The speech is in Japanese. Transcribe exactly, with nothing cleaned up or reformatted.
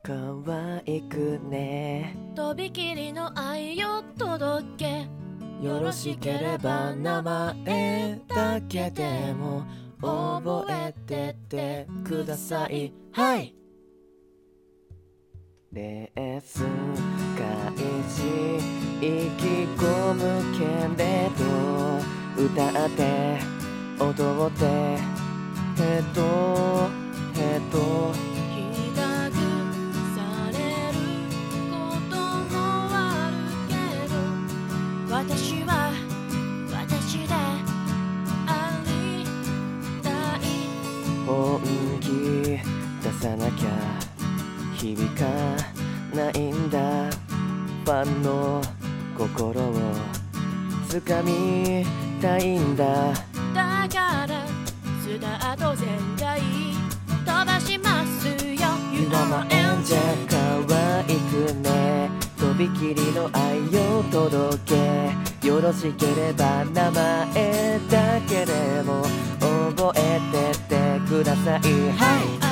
可愛くね。 とびきりの愛を届け。 よろしければ名前だけでも覚えててください。はい。レース開始意気込むけれど歌って踊ってヘトヘト比較されることもあるけど、私は私でありたい。 本気出さなきゃ響かないんだ。ファンの心を掴みたいんだ。 だからスタート全開飛ばしますよ。 You are my angel 可愛くね。とびきりの愛を届け。よろしければ名前だけでも覚えててください。はい。